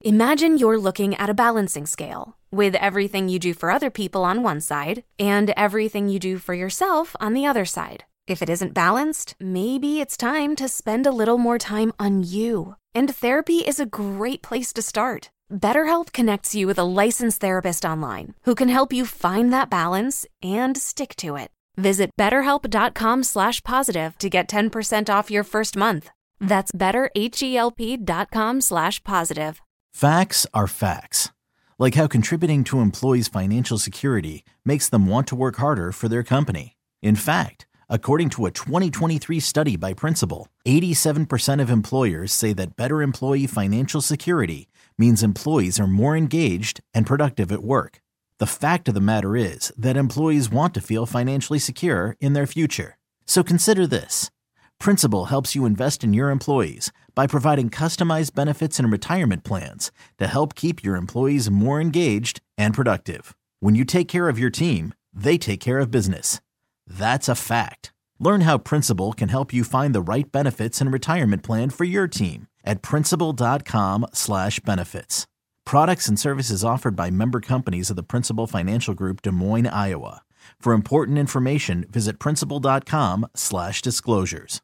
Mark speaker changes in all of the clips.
Speaker 1: Imagine you're looking at a balancing scale with everything you do for other people on one side and everything you do for yourself on the other side. If it isn't balanced, maybe it's time to spend a little more time on you. And therapy is a great place to start. BetterHelp connects you with a licensed therapist online who can help you find that balance and stick to it. Visit BetterHelp.com/positive to get 10% off your first month. That's BetterHelp.com/positive.
Speaker 2: Facts are facts. Like how contributing to employees' financial security makes them want to work harder for their company. In fact, according to a 2023 study by Principal, 87% of employers say that better employee financial security means employees are more engaged and productive at work. The fact of the matter is that employees want to feel financially secure in their future. So consider this. Principal helps you invest in your employees by providing customized benefits and retirement plans to help keep your employees more engaged and productive. When you take care of your team, they take care of business. That's a fact. Learn how Principal can help you find the right benefits and retirement plan for your team at Principal.com/benefits. Products and services offered by member companies of the Principal Financial Group, Des Moines, Iowa. For important information, visit Principal.com/disclosures.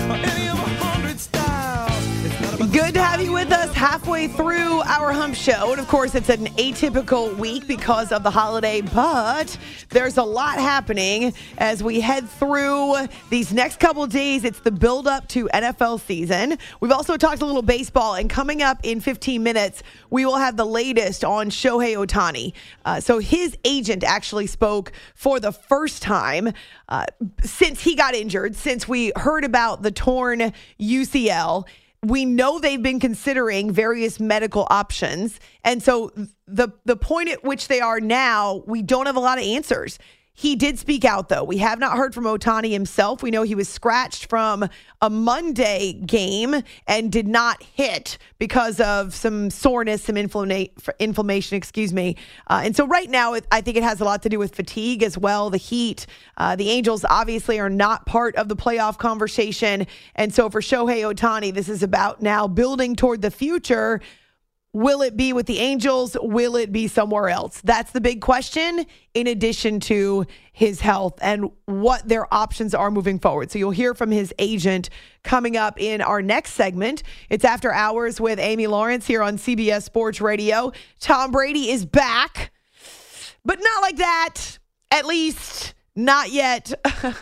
Speaker 3: Good to have you with us halfway through our Hump Show. And of course, it's an atypical week because of the holiday, but there's a lot happening as we head through these next couple of days. It's the build up to NFL season. We've also talked a little baseball, and coming up in 15 minutes, we will have the latest on Shohei Ohtani. So his agent actually spoke for the first time since he got injured, since we heard about the torn UCL. We know they've been considering various medical options. And so the point at which they are now, we don't have a lot of answers. He did speak out, though. We have not heard from Ohtani himself. We know he was scratched from a Monday game and did not hit because of some soreness, some inflammation, and so right now, I think it has a lot to do with fatigue as well, the heat. The Angels obviously are not part of the playoff conversation. And so for Shohei Ohtani, this is about now building toward the future. Will it be with the Angels? Will it be somewhere else? That's the big question, in addition to his health and what their options are moving forward. So you'll hear from his agent coming up in our next segment. It's After Hours with Amy Lawrence here on CBS Sports Radio. Tom Brady is back, but not like that. At least not yet.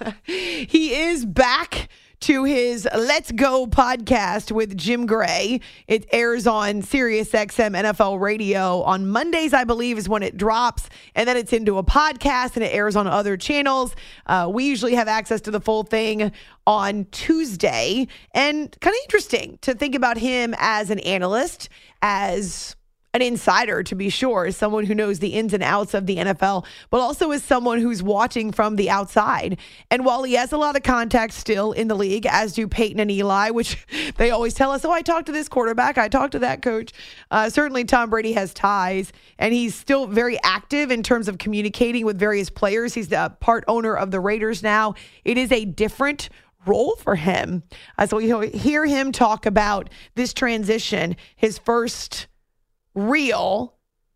Speaker 3: He is back to his Let's Go podcast with Jim Gray. It airs on SiriusXM NFL Radio on Mondays, I believe, is when it drops. And then it's into a podcast and it airs on other channels. We usually have access to the full thing on Tuesday. And kind of interesting to think about him as an analyst, as an insider, to be sure, as someone who knows the ins and outs of the NFL, but also as someone who's watching from the outside. And while he has a lot of contacts still in the league, as do Peyton and Eli, which they always tell us, oh, I talked to this quarterback, I talked to that coach. Certainly Tom Brady has ties, and he's still very active in terms of communicating with various players. He's the part owner of the Raiders now. It is a different role for him. So you'll hear him talk about this transition, his first real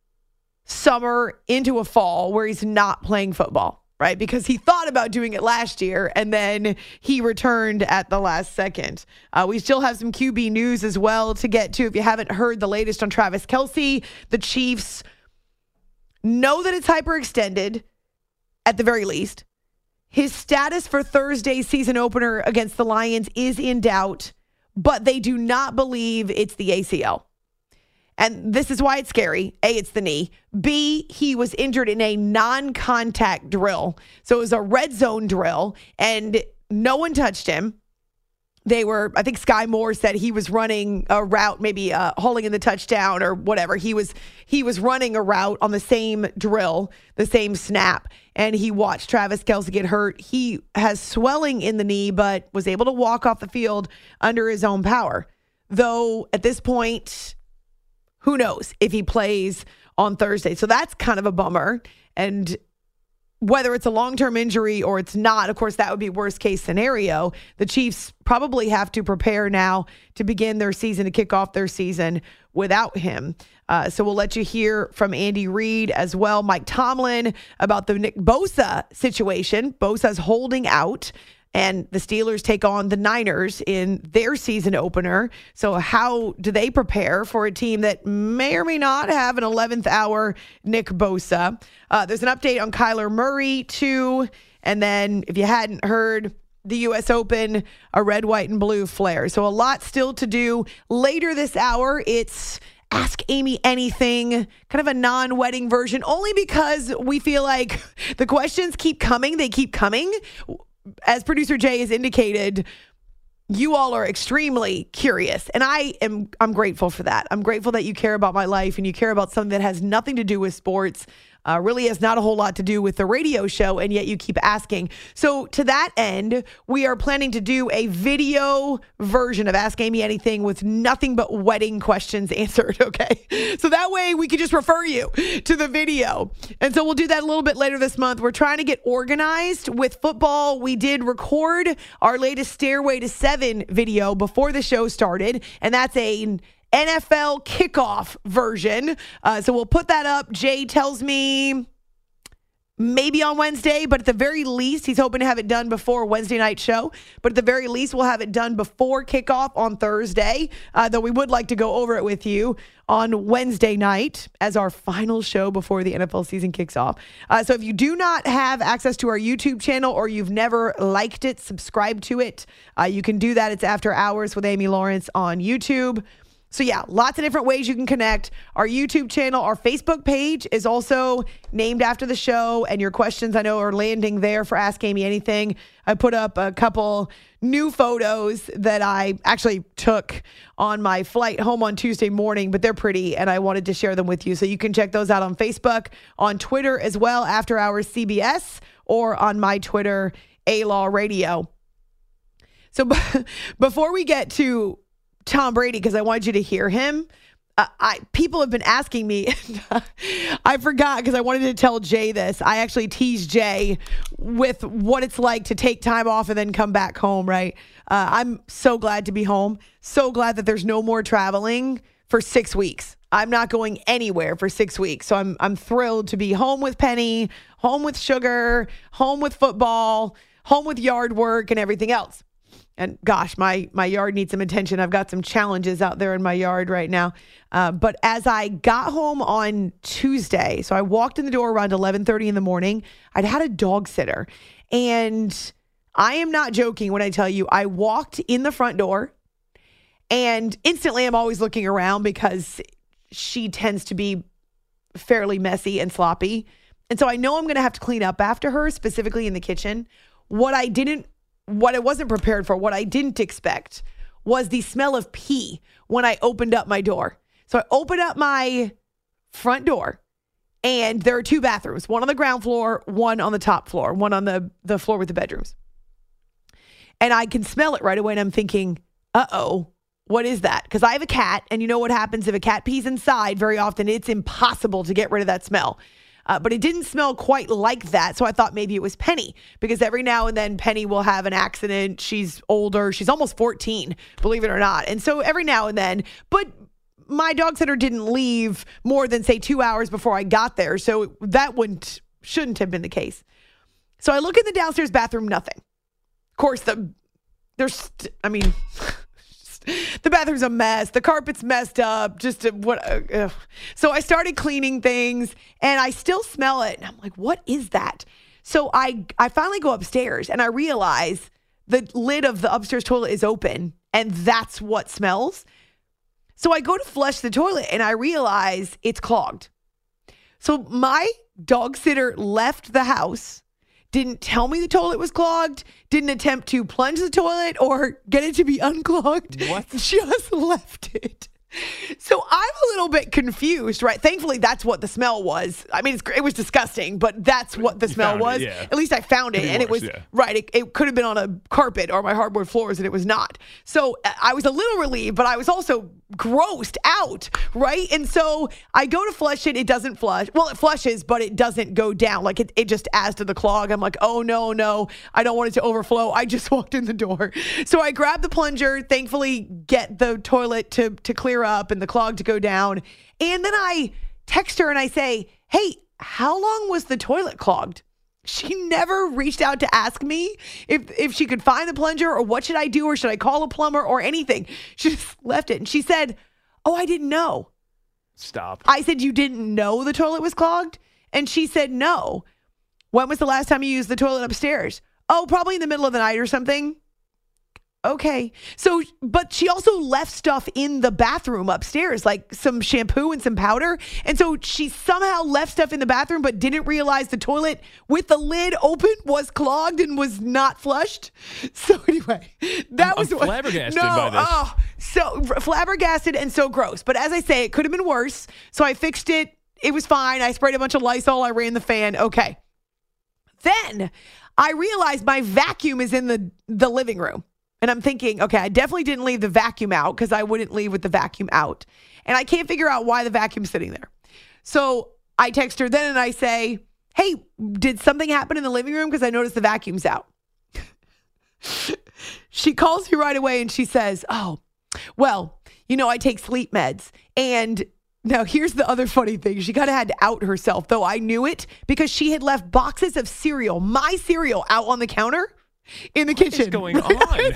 Speaker 3: summer into a fall where he's not playing football, right? Because he thought about doing it last year and then he returned at the last second. We still have some QB news as well to get to. If you haven't heard the latest on Travis Kelce, the Chiefs know that it's hyperextended at the very least. His status for Thursday's season opener against the Lions is in doubt, but they do not believe it's the ACL. And this is why it's scary. A, it's the knee. B, he was injured in a non-contact drill. So it was a red zone drill, and no one touched him. I think Sky Moore said he was running a route, maybe hauling in the touchdown or whatever. He was running a route on the same drill, the same snap, and he watched Travis Kelce get hurt. He has swelling in the knee, but was able to walk off the field under his own power. Though at this point, who knows if he plays on Thursday. So that's kind of a bummer. And whether it's a long-term injury or it's not, of course, that would be worst case scenario. The Chiefs probably have to prepare now to begin their season, to kick off their season without him. So we'll let you hear from Andy Reid as well. Mike Tomlin about the Nick Bosa situation. Bosa's holding out, and the Steelers take on the Niners in their season opener. So how do they prepare for a team that may or may not have an 11th hour Nick Bosa? There's an update on Kyler Murray, too. And then if you hadn't heard, the U.S. Open, a red, white, and blue flare. So a lot still to do. Later this hour, it's Ask Amy Anything, kind of a non-wedding version, only because we feel like the questions keep coming. They keep coming. As producer Jay has indicated, you all are extremely curious, and I'm grateful for that. I'm grateful that you care about my life and you care about something that has nothing to do with sports. Really has not a whole lot to do with the radio show, and yet you keep asking. So to that end, we are planning to do a video version of Ask Amy Anything with nothing but wedding questions answered, okay? So that way we can just refer you to the video. And so we'll do that a little bit later this month. We're trying to get organized with football. We did record our latest Stairway to 7 video before the show started, and that's a NFL kickoff version. So we'll put that up. Jay tells me maybe on Wednesday, but at the very least, he's hoping to have it done before Wednesday night show. But at the very least, we'll have it done before kickoff on Thursday, though we would like to go over it with you on Wednesday night as our final show before the NFL season kicks off. So if you do not have access to our YouTube channel or you've never liked it, subscribe to it, you can do that. It's After Hours with Amy Lawrence on YouTube. So yeah, lots of different ways you can connect. Our YouTube channel, our Facebook page is also named after the show, and your questions I know are landing there for Ask Amy Anything. I put up a couple new photos that I actually took on my flight home on Tuesday morning, but they're pretty, and I wanted to share them with you. So you can check those out on Facebook, on Twitter as well, After Hours CBS, or on my Twitter, A-Law Radio. So before we get to Tom Brady, because I wanted you to hear him. People have been asking me. I forgot because I wanted to tell Jay this. I actually teased Jay with what it's like to take time off and then come back home, right? I'm so glad to be home. So glad that there's no more traveling for 6 weeks. I'm not going anywhere for 6 weeks. So I'm thrilled to be home with Penny, home with Sugar, home with football, home with yard work and everything else. And gosh, my yard needs some attention. I've got some challenges out there in my yard right now. But as I got home on Tuesday, so I walked in the door around 11:30 in the morning, I'd had a dog sitter. And I am not joking when I tell you, I walked in the front door and instantly I'm always looking around because she tends to be fairly messy and sloppy. And so I know I'm going to have to clean up after her, specifically in the kitchen. What I wasn't prepared for, what I didn't expect, was the smell of pee when I opened up my door. So I opened up my front door, and there are 2 bathrooms, one on the ground floor, one on the top floor, one on the floor with the bedrooms. And I can smell it right away, and I'm thinking, uh-oh, what is that? Because I have a cat, and you know what happens if a cat pees inside? Very often, it's impossible to get rid of that smell. But it didn't smell quite like that. So I thought maybe it was Penny, because every now and then Penny will have an accident. She's older. She's almost 14, believe it or not. And so every now and then, but my dog sitter didn't leave more than, say, 2 hours before I got there. So that shouldn't have been the case. So I look in the downstairs bathroom, nothing. Of course, the bathroom's a mess. The carpet's messed up. So I started cleaning things, and I still smell it. And I'm like, what is that? So I finally go upstairs, and I realize the lid of the upstairs toilet is open, and that's what smells. So I go to flush the toilet, and I realize it's clogged. So my dog sitter left the house, didn't tell me the toilet was clogged, didn't attempt to plunge the toilet or get it to be unclogged.
Speaker 4: What?
Speaker 3: Just left it. So I'm a little bit confused, right? Thankfully, that's what the smell was. I mean, it was disgusting, but that's what the smell was.
Speaker 4: Yeah.
Speaker 3: At least I found it, and it was right. It could have been on a carpet or my hardwood floors, and it was not. So I was a little relieved, but I was also grossed out, right? And so I go to flush it. It doesn't flush. Well, it flushes, but it doesn't go down. Like it just adds to the clog. I'm like, oh, no. I don't want it to overflow. I just walked in the door. So I grab the plunger, thankfully get the toilet to clear up and the clog to go down. And then I text her and I say, hey, how long was the toilet clogged? She never reached out to ask me if she could find the plunger or what should I do or should I call a plumber or anything. She just left it. And she said, oh, I didn't know.
Speaker 4: Stop.
Speaker 3: I said, you didn't know the toilet was clogged? And she said, no. When was the last time you used the toilet upstairs? Oh, probably in the middle of the night or something. Okay. So, but she also left stuff in the bathroom upstairs, like some shampoo and some powder. And so she somehow left stuff in the bathroom, but didn't realize the toilet with the lid open was clogged and was not flushed. So anyway, that was
Speaker 4: I'm flabbergasted by this.
Speaker 3: Oh, so flabbergasted and so gross. But as I say, it could have been worse. So I fixed it. It was fine. I sprayed a bunch of Lysol. I ran the fan. Okay. Then I realized my vacuum is in the living room. And I'm thinking, okay, I definitely didn't leave the vacuum out because I wouldn't leave with the vacuum out. And I can't figure out why the vacuum's sitting there. So I text her then and I say, hey, did something happen in the living room? Because I noticed the vacuum's out. She calls me right away and she says, oh, well, I take sleep meds. And now here's the other funny thing. She kind of had to out herself, though I knew it because she had left boxes of cereal, my cereal, out on the counter. In the kitchen.
Speaker 4: What's going on?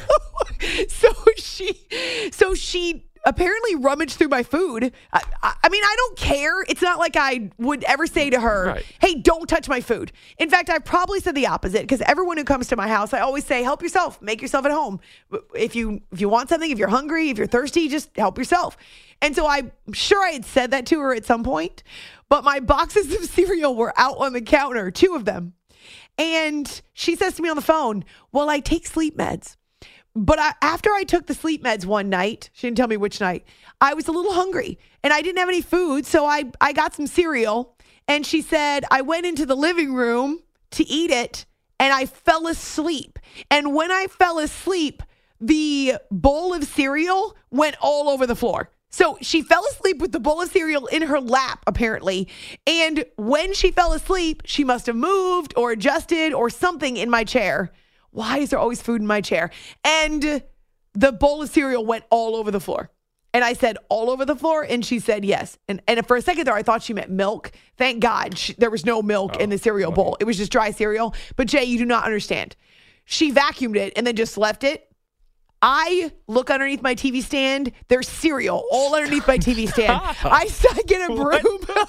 Speaker 3: So she apparently rummaged through my food. I mean, I don't care. It's not like I would ever say to her,
Speaker 4: right,
Speaker 3: hey, don't touch my food. In fact, I probably said the opposite because everyone who comes to my house, I always say, help yourself, make yourself at home. If you want something, if you're hungry, if you're thirsty, just help yourself. And so I'm sure I had said that to her at some point, but my boxes of cereal were out on the counter, 2 of them. And she says to me on the phone, well, I take sleep meds. But after I took the sleep meds one night, she didn't tell me which night, I was a little hungry and I didn't have any food. So I got some cereal. And she said, I went into the living room to eat it and I fell asleep. And when I fell asleep, the bowl of cereal went all over the floor. So she fell asleep with the bowl of cereal in her lap, apparently. And when she fell asleep, she must have moved or adjusted or something in my chair. Why is there always food in my chair? And the bowl of cereal went all over the floor. And I said, all over the floor? And she said, yes. And for a second there, I thought she meant milk. Thank God there was no milk in the cereal bowl. It was just dry cereal. But Jay, you do not understand. She vacuumed it and then just left it. I look underneath my TV stand. There's cereal all underneath my TV stand. I get a broom.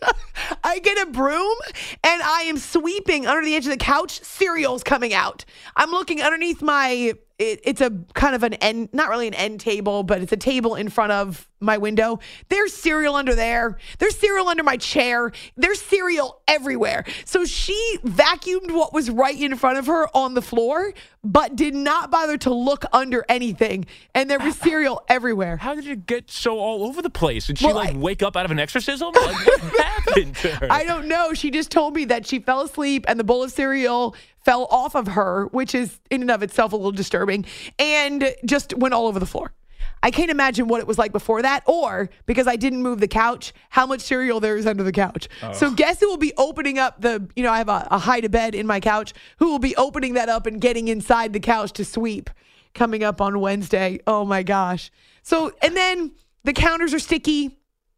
Speaker 3: I get a broom and I am sweeping under the edge of the couch. Cereal's coming out. I'm looking underneath it's a kind of an end, not really an end table, but it's a table in front of my window. There's cereal under there. There's cereal under my chair. There's cereal everywhere. So she vacuumed what was right in front of her on the floor, but did not bother to look under anything. And there was cereal everywhere.
Speaker 4: How did it get so all over the place? Did she wake up out of an exorcism? Like, what happened to her?
Speaker 3: I don't know. She just told me that she fell asleep and the bowl of cereal fell off of her, which is in and of itself a little disturbing, and just went all over the floor. I can't imagine what it was like before that, or because I didn't move the couch, how much cereal there is under the couch. Oh. So guess who will be opening up I have a hide-a-bed in my couch, who will be opening that up and getting inside the couch to sweep coming up on Wednesday. Oh my gosh. So, and then the counters are sticky.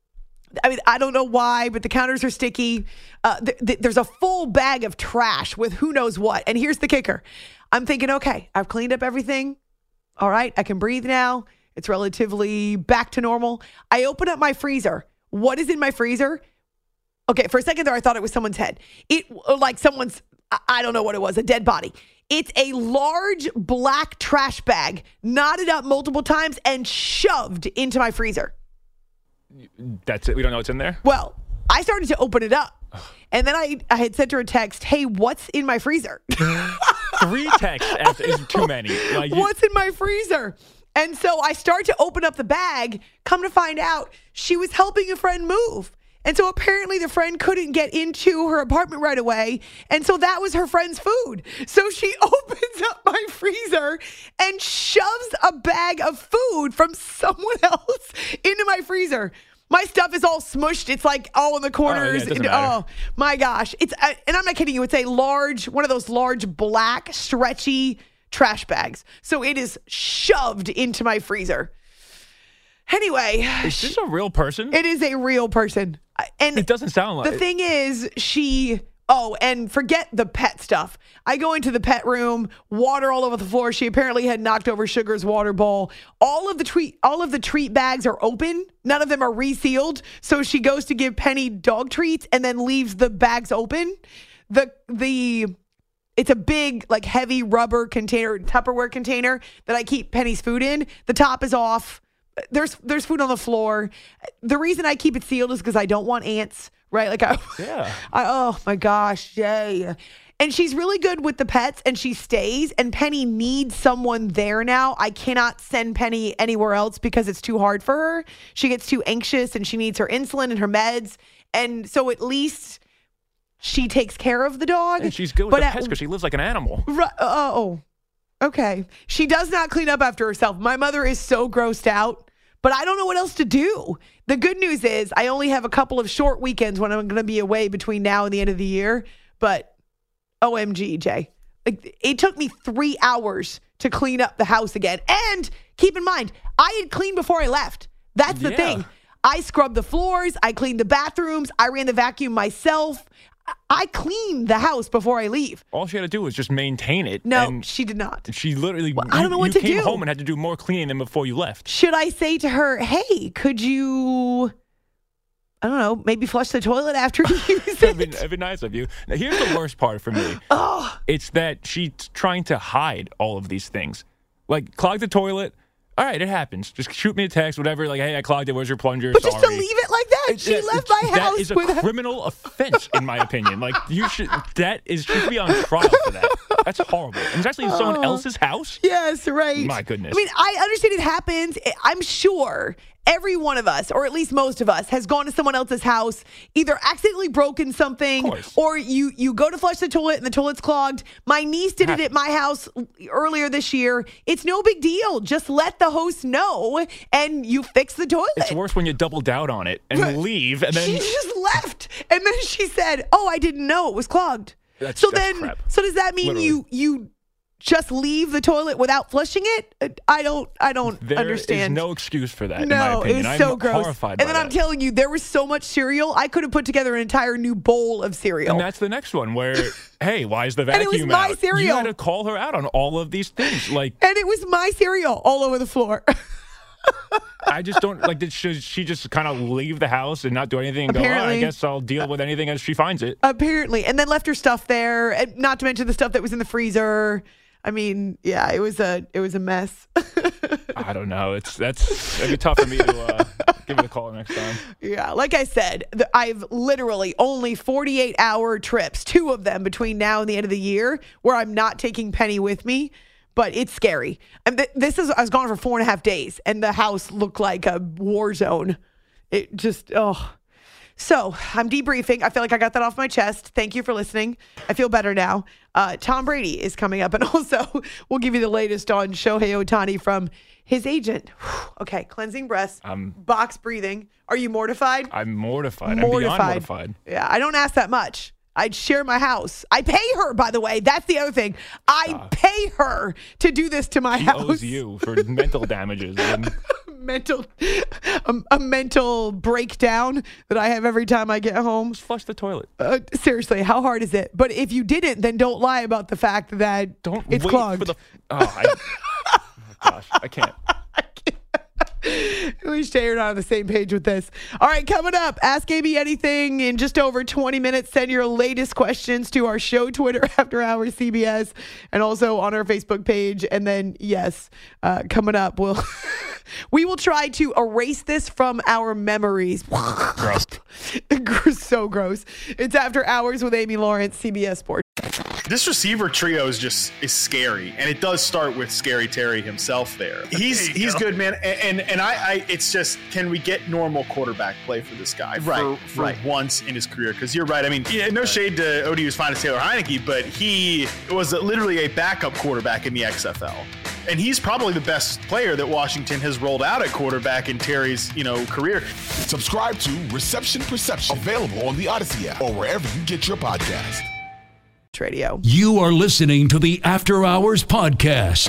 Speaker 3: I mean, I don't know why, but the counters are sticky. There's a full bag of trash with who knows what. And here's the kicker. I'm thinking, okay, I've cleaned up everything. All right, I can breathe now. It's relatively back to normal. I open up my freezer. What is in my freezer? Okay, for a second there, I thought it was someone's head. Like someone's, I don't know what it was, a dead body. It's a large black trash bag, knotted up multiple times and shoved into my freezer.
Speaker 4: That's it? We don't know what's in there?
Speaker 3: Well, I started to open it up. And then I had sent her a text, hey, what's in my freezer?
Speaker 4: 3 texts is too many.
Speaker 3: What's in my freezer? And so I start to open up the bag, come to find out she was helping a friend move. And so apparently the friend couldn't get into her apartment right away. And so that was her friend's food. So she opens up my freezer and shoves a bag of food from someone else into my freezer. My stuff is all smushed. It's like all in the corners. Oh, my gosh. And I'm not kidding you. It's one of those large black stretchy trash bags. So it is shoved into my freezer. Anyway.
Speaker 4: Is this a real person?
Speaker 3: It is a real person. And
Speaker 4: it doesn't sound like
Speaker 3: the thing is, and forget the pet stuff. I go into the pet room, water all over the floor. She apparently had knocked over Sugar's water bowl. All of the treat bags are open. None of them are resealed. So she goes to give Penny dog treats and then leaves the bags open. It's a big, like, heavy rubber container, Tupperware container that I keep Penny's food in. The top is off. There's food on the floor. The reason I keep it sealed is because I don't want ants, right? Oh my gosh, yay. And she's really good with the pets, and she stays, and Penny needs someone there now. I cannot send Penny anywhere else because it's too hard for her. She gets too anxious, and she needs her insulin and her meds. And so at least she takes care of the dog.
Speaker 4: And she's good with the pets because she lives like an animal.
Speaker 3: Okay. She does not clean up after herself. My mother is so grossed out, but I don't know what else to do. The good news is I only have a couple of short weekends when I'm going to be away between now and the end of the year. But OMG, Jay. It took me 3 hours to clean up the house again. And keep in mind, I had cleaned before I left. That's the thing. I scrubbed the floors. I cleaned the bathrooms. I ran the vacuum myself. I cleaned the house before I leave.
Speaker 4: All she had to do was just maintain it.
Speaker 3: No, she did not.
Speaker 4: She literally,
Speaker 3: I don't know what to do.
Speaker 4: You came home and had to do more cleaning than before you left.
Speaker 3: Should I say to her, hey, could you, I don't know, maybe flush the toilet after you use it?
Speaker 4: It'd be nice of you. Now, here's the worst part for me. It's that she's trying to hide all of these things. Like, clog the toilet. All right, it happens. Just shoot me a text, whatever. Like, hey, I clogged it. Where's your plunger?
Speaker 3: But
Speaker 4: Sorry.
Speaker 3: Just to leave it like that. She left my house.
Speaker 4: That is a criminal offense, in my opinion. Like, should be on trial for that. That's horrible. And it's actually someone else's house?
Speaker 3: Yes, right.
Speaker 4: My goodness.
Speaker 3: I mean, I understand it happens. I'm sure every one of us, or at least most of us, has gone to someone else's house, either accidentally broken something, or you go to flush the toilet and the toilet's clogged. My niece did it at my house earlier this year. It's no big deal. Just let the host know, and you fix the toilet.
Speaker 4: It's worse when you double down on it and leave, and then
Speaker 3: she just left, and then she said, "Oh, I didn't know it was clogged."
Speaker 4: That's crap.
Speaker 3: So does that mean you just leave the toilet without flushing it? I don't understand.
Speaker 4: There's no excuse for that, in my opinion.
Speaker 3: It's so
Speaker 4: I'm
Speaker 3: gross.
Speaker 4: horrified
Speaker 3: and
Speaker 4: by
Speaker 3: then I'm telling you, there was so much cereal, I could have put together an entire new bowl of cereal.
Speaker 4: And that's the next one where, hey, why is the vacuum
Speaker 3: and it was my
Speaker 4: out?
Speaker 3: cereal.
Speaker 4: You had to call her out on all of these things.
Speaker 3: And it was my cereal all over the floor.
Speaker 4: I just don't, should she just kind of leave the house and not do anything and
Speaker 3: Apparently,
Speaker 4: go, I guess I'll deal with anything as she finds it?
Speaker 3: Apparently. And then left her stuff there, and not to mention the stuff that was in the freezer. I mean, yeah, it was a mess.
Speaker 4: I don't know. It'd be tough for me to give it a call next time.
Speaker 3: Yeah, like I said, I've literally only 48-hour trips, 2 of them between now and the end of the year, where I'm not taking Penny with me. But it's scary. I was gone for 4.5 days, and the house looked like a war zone. It just, So I'm debriefing. I feel like I got that off my chest. Thank you for listening. I feel better now. Tom Brady is coming up, and also we'll give you the latest on Shohei Ohtani from his agent. Okay, cleansing breaths, box breathing. Are you mortified?
Speaker 4: I'm mortified. I'm beyond mortified.
Speaker 3: Yeah, I don't ask that much. I'd share my house. I pay her, by the way. That's the other thing. I pay her to do this to my house.
Speaker 4: She owes you for mental damages.
Speaker 3: A mental breakdown that I have every time I get home.
Speaker 4: Just flush the toilet.
Speaker 3: Seriously, how hard is it? But if you didn't, then don't lie about the fact that it's clogged.
Speaker 4: Gosh, I can't.
Speaker 3: At least Jay, you're not on the same page with this. All right, coming up, Ask Amy Anything in just over 20 minutes. Send your latest questions to our show Twitter, After Hours CBS, and also on our Facebook page. And then, yes, coming up, we will try to erase this from our memories.
Speaker 4: Gross.
Speaker 3: So gross. It's After Hours with Amy Lawrence, CBS Sports.
Speaker 5: This receiver trio is scary, and it does start with Scary Terry himself there. He's good, man, and I it's just, can we get normal quarterback play for this guy for once in his career? Because you're right. I mean, no shade to ODU's finest Taylor Heineke, but he was literally a backup quarterback in the XFL. And he's probably the best player that Washington has rolled out at quarterback in Terry's, career.
Speaker 6: Subscribe to Reception Perception, available on the Odyssey app or wherever you get your podcast.
Speaker 3: Radio.
Speaker 7: You are listening to the After Hours Podcast.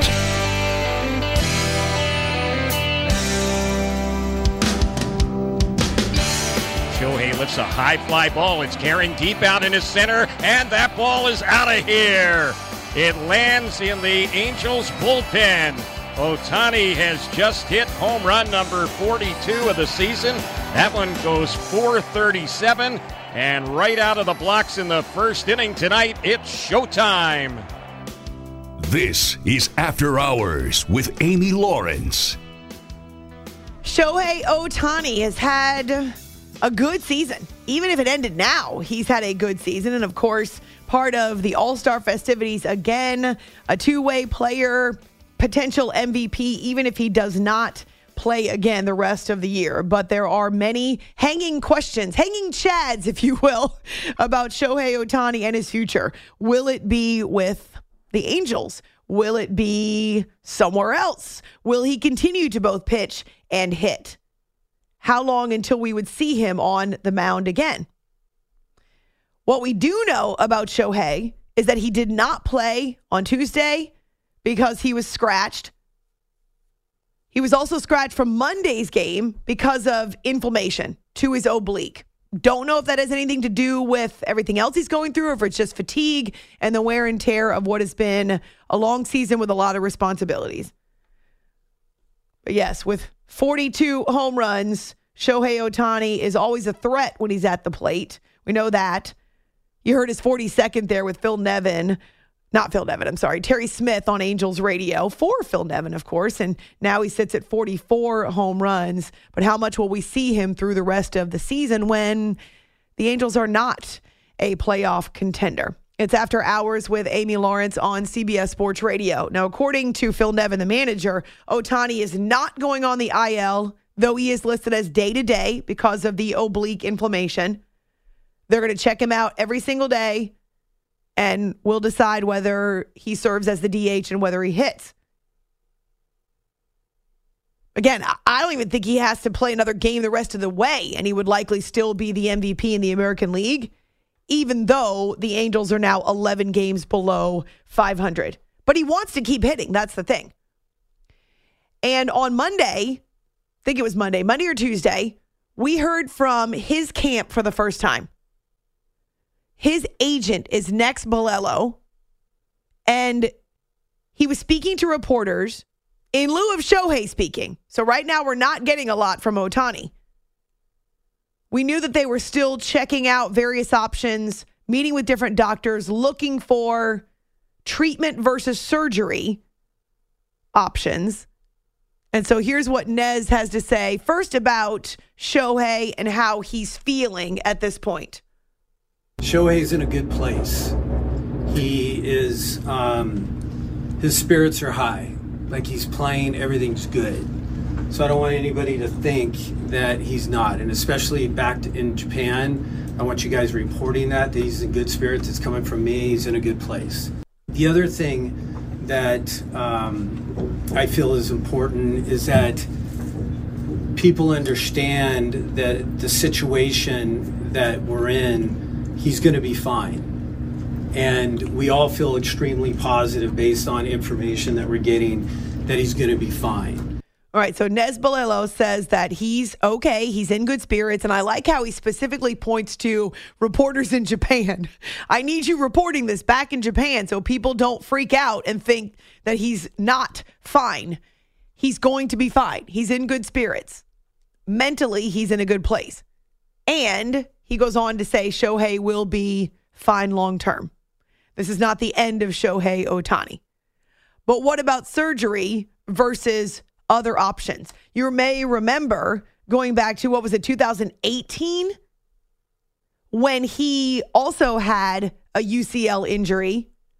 Speaker 8: Shohei lifts a high fly ball. It's carrying deep out in his center, and that ball is out of here. It lands in the Angels bullpen. Ohtani has just hit home run number 42 of the season. That one goes 437. And right out of the blocks in the first inning tonight, it's showtime.
Speaker 7: This is After Hours with Amy Lawrence.
Speaker 3: Shohei Ohtani has had a good season. Even if it ended now, he's had a good season. And of course, part of the All-Star festivities, again, a two-way player, potential MVP, even if he does not play again the rest of the year. But there are many hanging questions, hanging chads, if you will, about Shohei Ohtani and his future. Will it be with the Angels? Will it be somewhere else? Will he continue to both pitch and hit? How long until we would see him on the mound again? What we do know about Shohei is that he did not play on Tuesday because he was scratched. He was also scratched from Monday's game because of inflammation to his oblique. Don't know if that has anything to do with everything else he's going through or if it's just fatigue and the wear and tear of what has been a long season with a lot of responsibilities. But yes, with 42 home runs, Shohei Ohtani is always a threat when he's at the plate. We know that. You heard his 42nd there with Terry Smith on Angels Radio for Phil Nevin, of course. And now he sits at 44 home runs. But how much will we see him through the rest of the season when the Angels are not a playoff contender? It's After Hours with Amy Lawrence on CBS Sports Radio. Now, according to Phil Nevin, the manager, Ohtani is not going on the IL, though he is listed as day-to-day because of the oblique inflammation. They're going to check him out every single day, and we'll decide whether he serves as the DH and whether he hits. Again, I don't even think he has to play another game the rest of the way, and he would likely still be the MVP in the American League, even though the Angels are now 11 games below 500. But he wants to keep hitting. That's the thing. And on Monday, I think it was Monday or Tuesday, we heard from his camp for the first time. His agent is Nex Bolello, and he was speaking to reporters in lieu of Shohei speaking. So right now we're not getting a lot from Ohtani. We knew that they were still checking out various options, meeting with different doctors, looking for treatment versus surgery options. And so here's what Nez has to say first about Shohei and how he's feeling at this point.
Speaker 9: Shohei's in a good place. He is, his spirits are high. Like he's playing, everything's good. So I don't want anybody to think that he's not. And especially back in Japan, I want you guys reporting that he's in good spirits. It's coming from me. He's in a good place. The other thing that I feel is important is that people understand that the situation that we're in, he's going to be fine. And we all feel extremely positive based on information that we're getting that he's going to be fine.
Speaker 3: All right, so Nez Bolello says that he's okay, he's in good spirits, and I like how he specifically points to reporters in Japan. I need you reporting this back in Japan so people don't freak out and think that he's not fine. He's going to be fine. He's in good spirits. Mentally, he's in a good place. And he goes on to say Shohei will be fine long term. This is not the end of Shohei Ohtani. But what about surgery versus other options? You may remember going back to, 2018? When he also had a UCL injury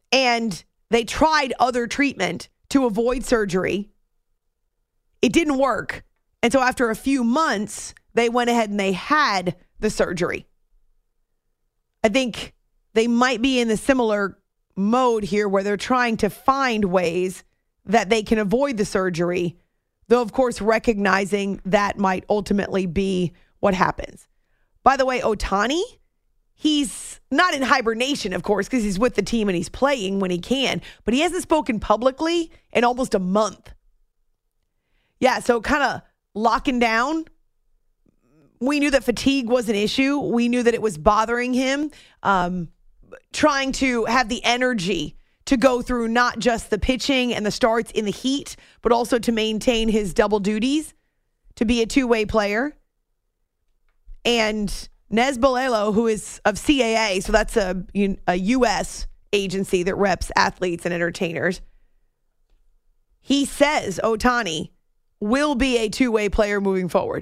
Speaker 3: And they tried other treatment to avoid surgery. It didn't work. And so after a few months, they went ahead and they had the surgery. I think they might be in the similar mode here where they're trying to find ways that they can avoid the surgery, though, of course, recognizing that might ultimately be what happens. By the way, Ohtani, he's not in hibernation, of course, because he's with the team and he's playing when he can, but he hasn't spoken publicly in almost a month. Yeah, so kind of locking down. We knew that fatigue was an issue. We knew that it was bothering him, trying to have the energy to go through not just the pitching and the starts in the heat, but also to maintain his double duties, to be a two-way player. And Nez Bolelo, who is of CAA, so that's a U.S. agency that reps athletes and entertainers, he says Ohtani will be a two-way player moving forward.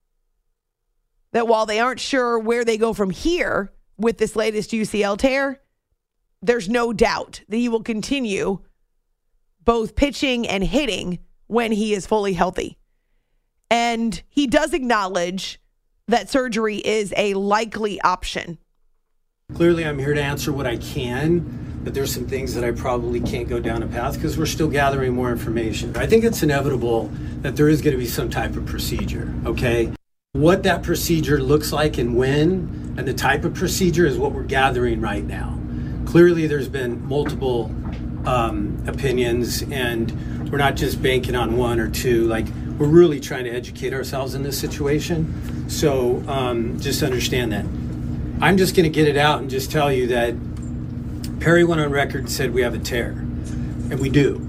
Speaker 3: That while they aren't sure where they go from here with this latest UCL tear, there's no doubt that he will continue both pitching and hitting when he is fully healthy. And he does acknowledge that surgery is a likely option.
Speaker 9: Clearly, I'm here to answer what I can, but there's some things that I probably can't go down a path because we're still gathering more information. I think it's inevitable that there is going to be some type of procedure, okay? What that procedure looks like and when, and the type of procedure is what we're gathering right now. Clearly, there's been multiple opinions, and we're not just banking on one or two. Like, we're really trying to educate ourselves in this situation. So just understand that. I'm just going to get it out and just tell you that Perry went on record and said we have a tear, and we do.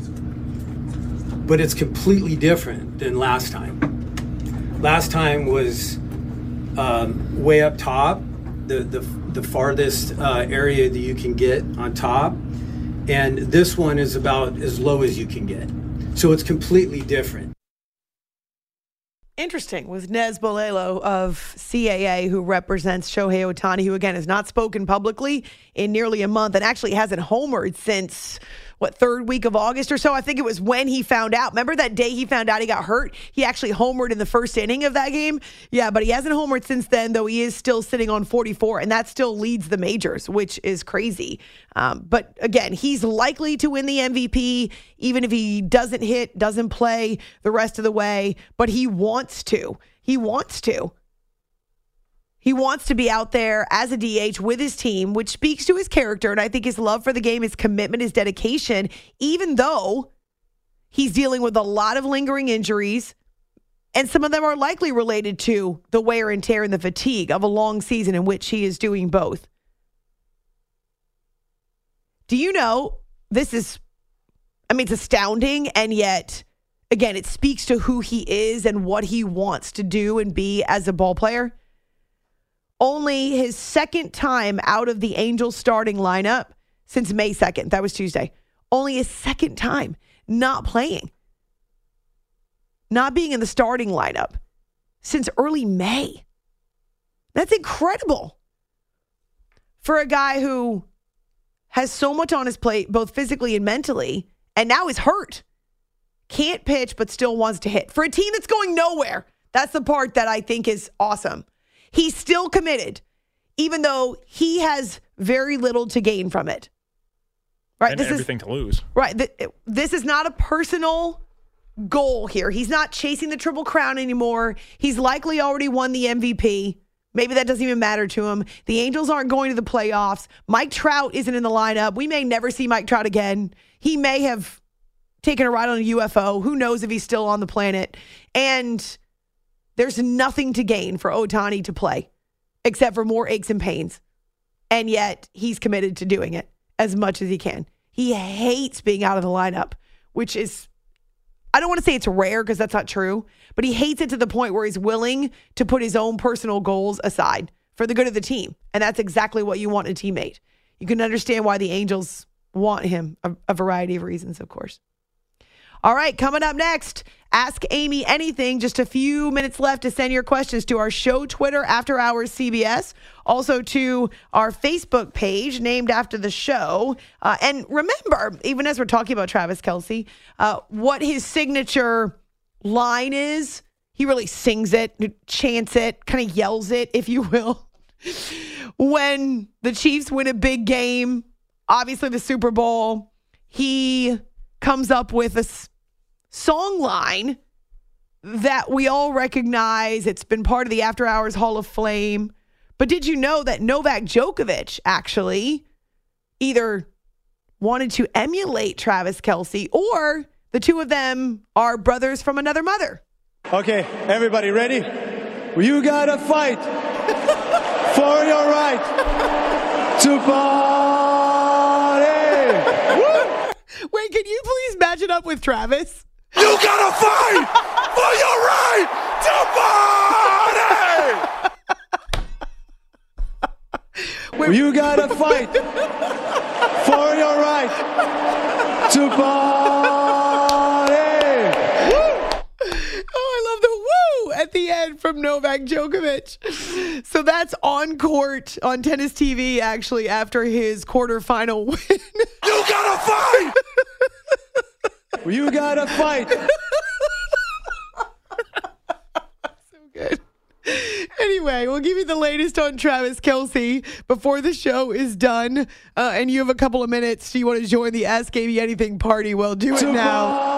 Speaker 9: But it's completely different than last time. Last time was way up top, the farthest area that you can get on top. And this one is about as low as you can get. So it's completely different.
Speaker 3: Interesting, with Nez Bolelo of CAA, who represents Shohei Ohtani, who, again, has not spoken publicly in nearly a month and actually hasn't homered since, third week of August or so? I think it was when he found out. Remember that day he found out he got hurt? He actually homered in the first inning of that game. Yeah, but he hasn't homered since then, though he is still sitting on 44, and that still leads the majors, which is crazy. But again, he's likely to win the MVP, even if he doesn't hit, doesn't play the rest of the way, but he wants to. He wants to. He wants to be out there as a DH with his team, which speaks to his character, and I think his love for the game, his commitment, his dedication, even though he's dealing with a lot of lingering injuries, and some of them are likely related to the wear and tear and the fatigue of a long season in which he is doing both. Do you know, it's astounding, and yet, again, it speaks to who he is and what he wants to do and be as a ball player. Only his second time out of the Angels starting lineup since May 2nd. That was Tuesday. Only his second time not playing. Not being in the starting lineup since early May. That's incredible. For a guy who has so much on his plate, both physically and mentally, and now is hurt. Can't pitch, but still wants to hit. For a team that's going nowhere, that's the part that I think is awesome. He's still committed, even though he has very little to gain from it. Right?
Speaker 4: And everything to lose.
Speaker 3: Right. This is not a personal goal here. He's not chasing the Triple Crown anymore. He's likely already won the MVP. Maybe that doesn't even matter to him. The Angels aren't going to the playoffs. Mike Trout isn't in the lineup. We may never see Mike Trout again. He may have taken a ride on a UFO. Who knows if he's still on the planet? And there's nothing to gain for Ohtani to play except for more aches and pains. And yet he's committed to doing it as much as he can. He hates being out of the lineup, which is, I don't want to say it's rare because that's not true, but he hates it to the point where he's willing to put his own personal goals aside for the good of the team. And that's exactly what you want in a teammate. You can understand why the Angels want him, a variety of reasons, of course. All right, coming up next, Ask Amy Anything. Just a few minutes left to send your questions to our show Twitter, After Hours CBS. Also to our Facebook page named after the show. And remember, even as we're talking about Travis Kelce, what his signature line is. He really sings it, chants it, kind of yells it, if you will. When the Chiefs win a big game, obviously the Super Bowl, he comes up with a song line that we all recognize. It's been part of the After Hours Hall of Fame. But did you know that Novak Djokovic actually either wanted to emulate Travis Kelce or the two of them are brothers from another mother?
Speaker 10: Okay, everybody ready? You gotta fight for your right to party.
Speaker 3: Wait, can you please match it up with Travis?
Speaker 10: You gotta fight for your right to party. Wait, you gotta fight for your right to party.
Speaker 3: At the end from Novak Djokovic. So that's on court on Tennis TV, actually, after his quarterfinal win.
Speaker 10: You gotta fight! You gotta fight!
Speaker 3: So good. Anyway, we'll give you the latest on Travis Kelce before the show is done. And you have a couple of minutes. Do you want to join the Ask Amy Anything party? Well, do it now.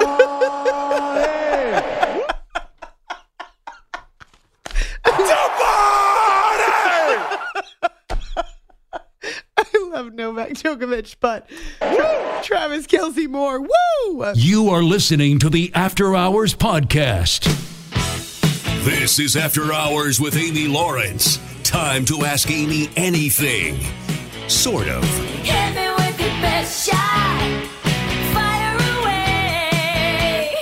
Speaker 3: Novak Djokovic, but Travis Kelce more. Woo!
Speaker 7: You are listening to the After Hours Podcast. This is After Hours with Amy Lawrence. Time to ask Amy anything. Sort of.
Speaker 11: Hit me with your best shot. Fire away.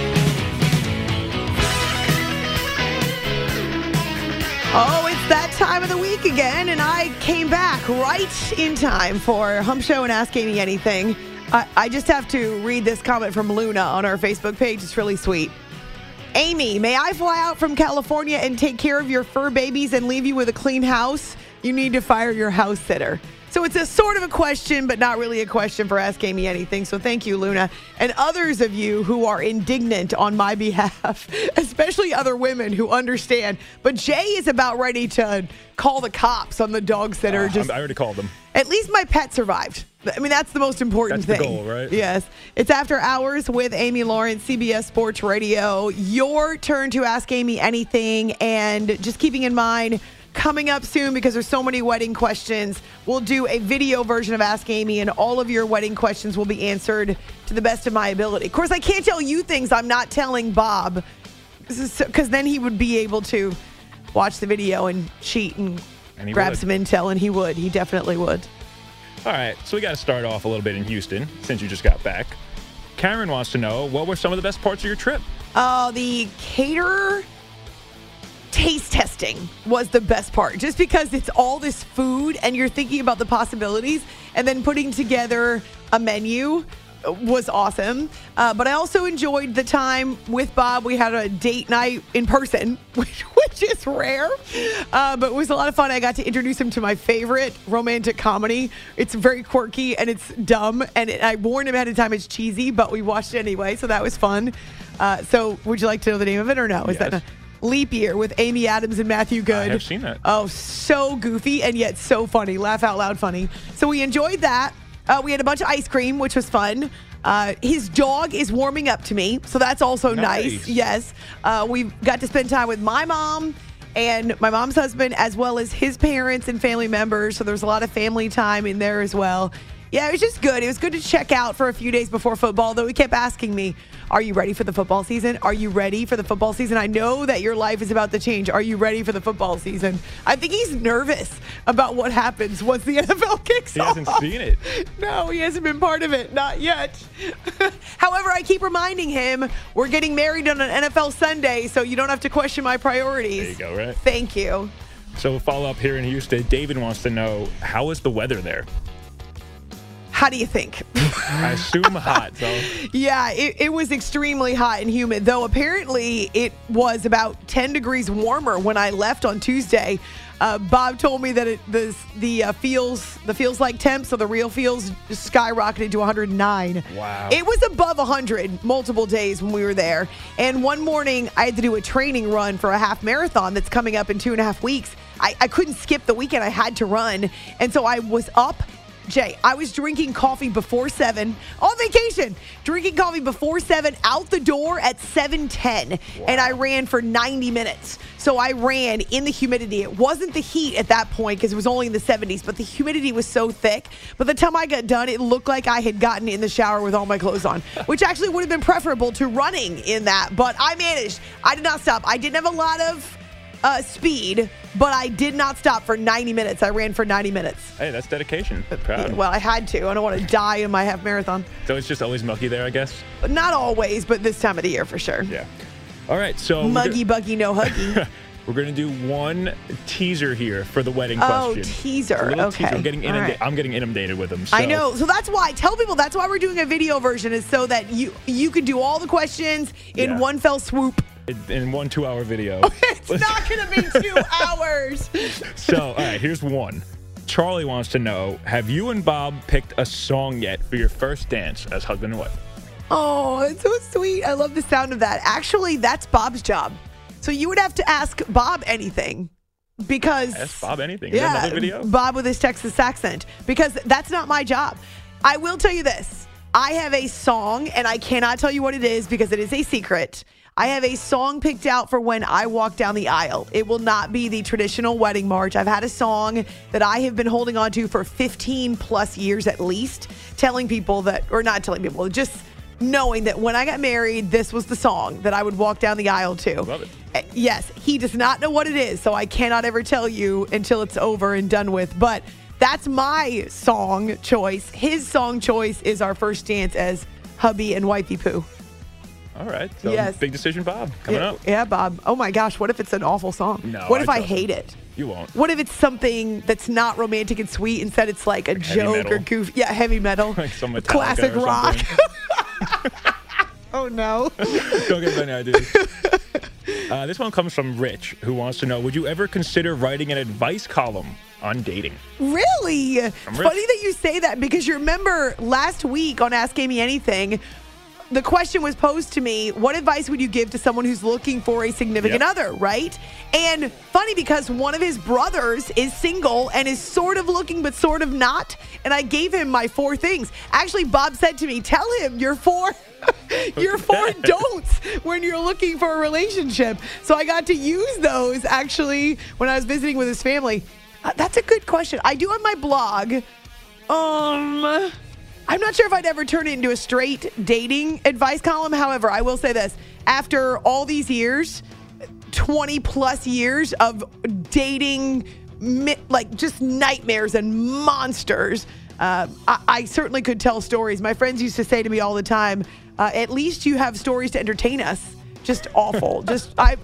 Speaker 3: Oh, it's that time of the week again, and I came back right in time for Hump Show and Ask Amy Anything. I just have to read this comment from Luna on our Facebook page. It's really sweet. Amy, may I fly out from California and take care of your fur babies and leave you with a clean house? You need to fire your house sitter. So it's a sort of a question, but not really a question for Ask Amy Anything. So thank you, Luna. And others of you who are indignant on my behalf, especially other women who understand. But Jay is about ready to call the cops on the dog sitter.
Speaker 4: I already called them.
Speaker 3: At least my pet survived. I mean, that's the most important thing.
Speaker 4: That's the goal, right?
Speaker 3: Yes. It's After Hours with Amy Lawrence, CBS Sports Radio. Your turn to Ask Amy Anything. And just keeping in mind, coming up soon, because there's so many wedding questions, we'll do a video version of Ask Amy, and all of your wedding questions will be answered to the best of my ability. Of course, I can't tell you things I'm not telling Bob, because then he would be able to watch the video and cheat and grab some intel, and he would. He definitely would.
Speaker 4: All right, so we got to start off a little bit in Houston, since you just got back. Karen wants to know, what were some of the best parts of your trip?
Speaker 3: The caterer taste testing was the best part, just because it's all this food and you're thinking about the possibilities, and then putting together a menu was awesome. But I also enjoyed the time with Bob. We had a date night in person, which is rare, but it was a lot of fun. I got to introduce him to my favorite romantic comedy. It's very quirky and it's dumb, and I warned him ahead of time it's cheesy, but we watched it anyway, so that was fun. So would you like to know the name of it or no? Is
Speaker 4: yes.
Speaker 3: that Leap Year with Amy Adams and Matthew Good.
Speaker 4: I have seen that.
Speaker 3: Oh, so goofy and yet so funny. Laugh out loud funny. So we enjoyed that. We had a bunch of ice cream, which was fun. His dog is warming up to me, so that's also nice. Yes. We got to spend time with my mom and my mom's husband, as well as his parents and family members. So there was a lot of family time in there as well. Yeah, it was just good. It was good to check out for a few days before football, though he kept asking me, are you ready for the football season? Are you ready for the football season? I know that your life is about to change. Are you ready for the football season? I think he's nervous about what happens once the NFL kicks off.
Speaker 4: He hasn't seen it.
Speaker 3: No, he hasn't been part of it. Not yet. However, I keep reminding him we're getting married on an NFL Sunday, so you don't have to question my priorities.
Speaker 4: There you go, right?
Speaker 3: Thank you.
Speaker 4: So follow up here in Houston. David wants to know, how is the weather there?
Speaker 3: How do you think?
Speaker 4: I assume hot, so.
Speaker 3: Yeah, it was extremely hot and humid, though apparently it was about 10 degrees warmer when I left on Tuesday. Bob told me that the feels like temp, so the real feels skyrocketed to 109.
Speaker 4: Wow.
Speaker 3: It was above 100 multiple days when we were there. And one morning, I had to do a training run for a half marathon that's coming up in 2.5 weeks. I couldn't skip the weekend. I had to run. And so I was up. Jay, I was drinking coffee before 7 on vacation, drinking coffee before 7 out the door at 7:10, and I ran for 90 minutes. So I ran in the humidity. It wasn't the heat at that point because it was only in the 70s, but the humidity was so thick. By the time I got done, it looked like I had gotten in the shower with all my clothes on, which actually would have been preferable to running in that, but I managed. I did not stop. I didn't have a lot of speed, but I did not stop for 90 minutes. I ran for 90 minutes.
Speaker 4: Hey, that's dedication. Proud.
Speaker 3: Well, I had to. I don't want to die in my half marathon.
Speaker 4: So it's just always mucky there, I guess?
Speaker 3: Not always, but this time of the year for sure.
Speaker 4: Yeah. All right, so...
Speaker 3: Muggy, buggy, no huggy.
Speaker 4: We're going to do one teaser here for the wedding
Speaker 3: question.
Speaker 4: Oh,
Speaker 3: teaser.
Speaker 4: A little
Speaker 3: Okay.
Speaker 4: teaser. I'm getting inundated with them. So.
Speaker 3: I know. So that's why. Tell people that's why we're doing a video version, is so that you can do all the questions in one fell swoop.
Speaker 4: In 1 2-hour video.
Speaker 3: It's not going to be 2 hours.
Speaker 4: So, all right, here's one. Charlie wants to know, have you and Bob picked a song yet for your first dance as husband and wife?
Speaker 3: Oh, it's so sweet. I love the sound of that. Actually, that's Bob's job. So you would have to ask Bob anything. Because
Speaker 4: ask Bob anything. Is that another video?
Speaker 3: Bob with his Texas accent. Because that's not my job. I will tell you this. I have a song, and I cannot tell you what it is because it is a secret. I have a song picked out for when I walk down the aisle. It will not be the traditional wedding march. I've had a song that I have been holding on to for 15 plus years at least, telling people that, or not telling people, just knowing that when I got married, this was the song that I would walk down the aisle to.
Speaker 4: Love it.
Speaker 3: Yes, he does not know what it is, so I cannot ever tell you until it's over and done with. But that's my song choice. His song choice is our first dance as hubby and wifey poo.
Speaker 4: All right. So
Speaker 3: Yes.
Speaker 4: Big decision, Bob. Coming up.
Speaker 3: Yeah, Bob. Oh my gosh, what if it's an awful song?
Speaker 4: No.
Speaker 3: What if I hate it?
Speaker 4: You won't.
Speaker 3: What if it's something that's not romantic and sweet? Instead, it's like a joke
Speaker 4: metal.
Speaker 3: or goof. Yeah, heavy metal.
Speaker 4: Like some Metallica
Speaker 3: classic
Speaker 4: or
Speaker 3: rock.
Speaker 4: something.
Speaker 3: Oh no.
Speaker 4: Don't get any ideas. This one comes from Rich, who wants to know, would you ever consider writing an advice column on dating?
Speaker 3: Really?
Speaker 4: Rich.
Speaker 3: Funny that you say that, because you remember last week on Ask Amy Anything, the question was posed to me, what advice would you give to someone who's looking for a significant other, right? And funny because one of his brothers is single and is sort of looking but sort of not. And I gave him my 4 things. Actually, Bob said to me, tell him your 4 don'ts when you're looking for a relationship. So I got to use those actually when I was visiting with his family. That's a good question. I do on my blog. I'm not sure if I'd ever turn it into a straight dating advice column. However, I will say this. After all these years, 20 plus years of dating, like just nightmares and monsters, I certainly could tell stories. My friends used to say to me all the time, at least you have stories to entertain us. Just awful. I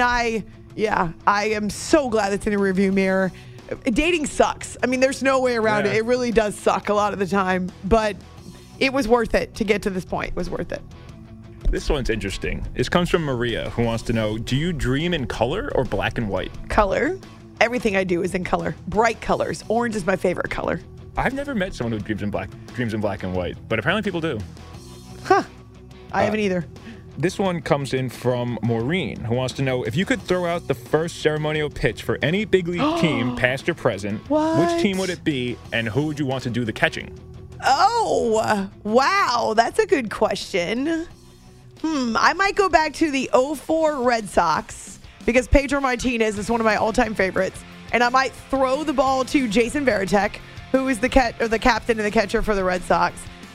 Speaker 3: am so glad it's in the rearview mirror. Dating sucks. I mean, there's no way around it. It really does suck a lot of the time, but it was worth it to get to this point. It was worth it.
Speaker 4: This one's interesting. This comes from Maria, who wants to know, do you dream in color or black and white?
Speaker 3: Color. Everything I do is in color. Bright colors. Orange is my favorite color.
Speaker 4: I've never met someone who dreams in black and white, but apparently people do.
Speaker 3: Huh. I haven't either.
Speaker 4: This one comes in from Maureen, who wants to know, if you could throw out the first ceremonial pitch for any big league team, past or present, which team would it be, and who would you want to do the catching?
Speaker 3: Oh, wow. That's a good question. I might go back to the 04 Red Sox because Pedro Martinez is one of my all-time favorites. And I might throw the ball to Jason Varitek, who is the captain and the catcher for the Red Sox.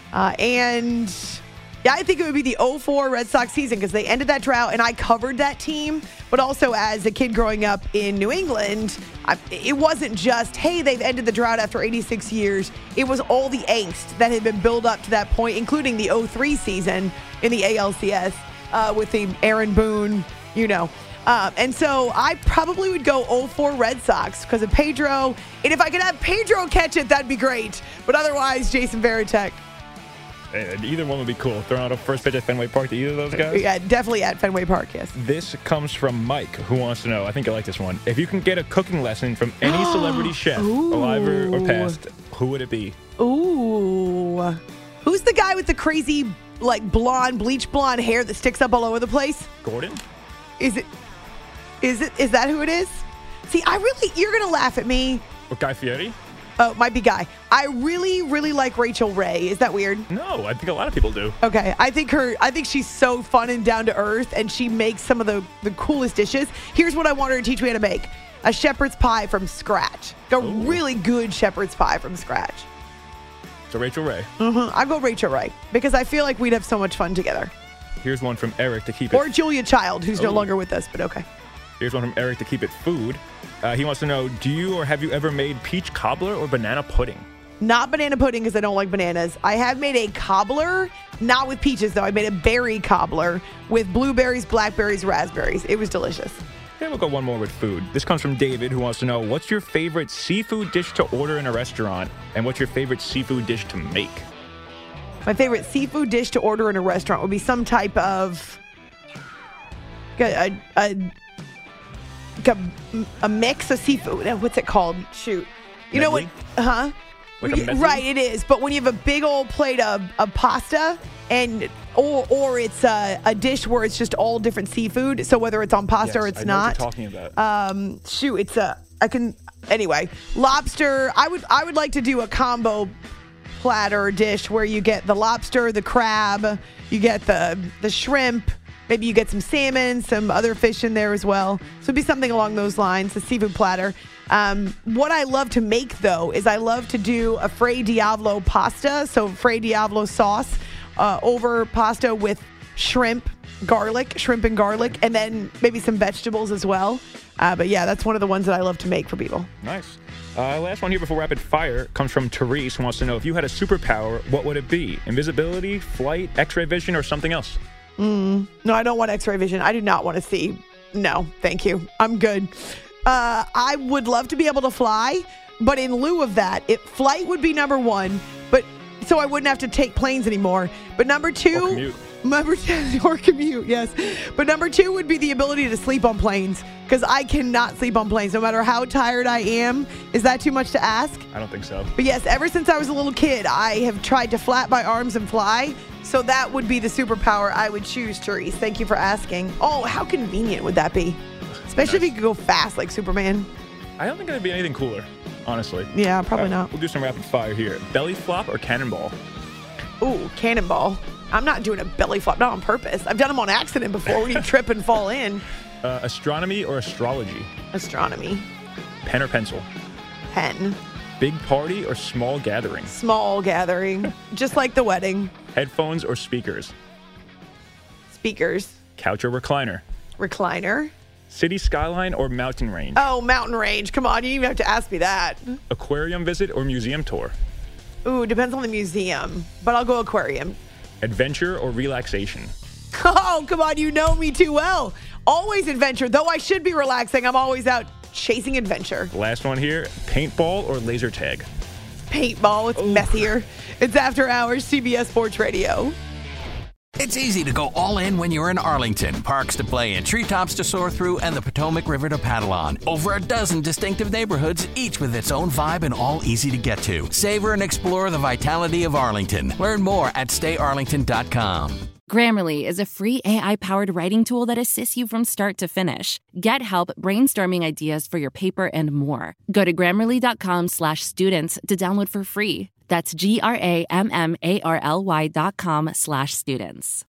Speaker 3: Yeah, I think it would be the 04 Red Sox season because they ended that drought, and I covered that team. But also as a kid growing up in New England, it wasn't just, hey, they've ended the drought after 86 years. It was all the angst that had been built up to that point, including the 03 season in the ALCS with the Aaron Boone, And so I probably would go 0-4 Red Sox because of Pedro. And if I could have Pedro catch it, that'd be great. But otherwise, Jason Varitek.
Speaker 4: Either one would be cool. Throwing out a first pitch at Fenway Park to either of those guys?
Speaker 3: Yeah, definitely at Fenway Park, yes.
Speaker 4: This comes from Mike, who wants to know, I think I like this one. If you can get a cooking lesson from any celebrity chef, alive or past, who would it be?
Speaker 3: Ooh. Who's the guy with the crazy, like, bleach blonde hair that sticks up all over the place?
Speaker 4: Gordon?
Speaker 3: Is that who it is? See, you're going to laugh at me.
Speaker 4: Or Guy Fieri?
Speaker 3: Oh, it might be Guy. I really, really like Rachel Ray. Is that weird?
Speaker 4: No, I think a lot of people do.
Speaker 3: Okay. I think she's so fun and down to earth, and she makes some of the coolest dishes. Here's what I want her to teach me how to make. A shepherd's pie from scratch. Really good shepherd's pie from scratch.
Speaker 4: So Rachel Ray.
Speaker 3: I'll go Rachel Ray because I feel like we'd have so much fun together.
Speaker 4: Here's one from Eric to keep it.
Speaker 3: Or Julia Child, who's no longer with us, but okay.
Speaker 4: Here's one from Eric to keep it food. He wants to know, do you or have you ever made peach cobbler or banana pudding?
Speaker 3: Not banana pudding because I don't like bananas. I have made a cobbler, not with peaches though. I made a berry cobbler with blueberries, blackberries, raspberries. It was delicious.
Speaker 4: Okay, we'll go one more with food. This comes from David, who wants to know, what's your favorite seafood dish to order in a restaurant, and what's your favorite seafood dish to make?
Speaker 3: My favorite seafood dish to order in a restaurant would be some type of a mix of seafood. What's it called? Shoot. You know what? Huh?
Speaker 4: Like
Speaker 3: right, it is. But when you have a big old plate of pasta and or it's a dish where it's just all different seafood. So whether it's on pasta or it's not.
Speaker 4: What you're talking about.
Speaker 3: Anyway, lobster. I would like to do a combo platter dish where you get the lobster, the crab, you get the shrimp. Maybe you get some salmon, some other fish in there as well. So it'd be something along those lines, a seafood platter. What I love to make, though, is I love to do a Fray Diavolo pasta. So Fray Diavolo sauce over pasta with shrimp and garlic, and then maybe some vegetables as well. But yeah, that's one of the ones that I love to make for people.
Speaker 4: Nice. Last one here before rapid fire comes from Therese, who wants to know, if you had a superpower, what would it be? Invisibility, flight, X-ray vision, or something else?
Speaker 3: No, I don't want X-ray vision. I do not want to see. No, thank you. I'm good. I would love to be able to fly, but in lieu of that, flight would be number one, but so I wouldn't have to take planes anymore. But number two, or commute, yes. But number two would be the ability to sleep on planes, because I cannot sleep on planes no matter how tired I am. Is that too much to ask?
Speaker 4: I don't think so.
Speaker 3: But yes, ever since I was a little kid, I have tried to flap my arms and fly. So that would be the superpower I would choose, Therese. Thank you for asking. Oh, how convenient would that be? Especially if you could go fast like Superman.
Speaker 4: I don't think that'd be anything cooler, honestly.
Speaker 3: Yeah, probably not.
Speaker 4: We'll do some rapid fire here. Belly flop or cannonball?
Speaker 3: Ooh, cannonball. I'm not doing a belly flop, not on purpose. I've done them on accident before when you trip and fall in.
Speaker 4: Astronomy or astrology?
Speaker 3: Astronomy.
Speaker 4: Pen or pencil?
Speaker 3: Pen.
Speaker 4: Big party or small gathering?
Speaker 3: Small gathering. Just like the wedding.
Speaker 4: Headphones or speakers?
Speaker 3: Speakers.
Speaker 4: Couch or recliner?
Speaker 3: Recliner.
Speaker 4: City skyline or mountain range?
Speaker 3: Oh, mountain range. Come on, you didn't even have to ask me that.
Speaker 4: Aquarium visit or museum tour?
Speaker 3: Ooh, depends on the museum, but I'll go aquarium.
Speaker 4: Adventure or relaxation?
Speaker 3: Oh, come on, you know me too well. Always adventure. Though I should be relaxing, I'm always out chasing adventure.
Speaker 4: Last one here, paintball or laser tag?
Speaker 3: Paintball, it's messier. It's After Hours, CBS Sports Radio.
Speaker 12: It's easy to go all in when you're in Arlington. Parks to play and treetops to soar through and the Potomac River to paddle on. Over a dozen distinctive neighborhoods, each with its own vibe and all easy to get to. Savor and explore the vitality of Arlington. Learn more at stayarlington.com.
Speaker 13: Grammarly is a free AI-powered writing tool that assists you from start to finish. Get help brainstorming ideas for your paper and more. Go to Grammarly.com/students to download for free. That's Grammarly.com/students.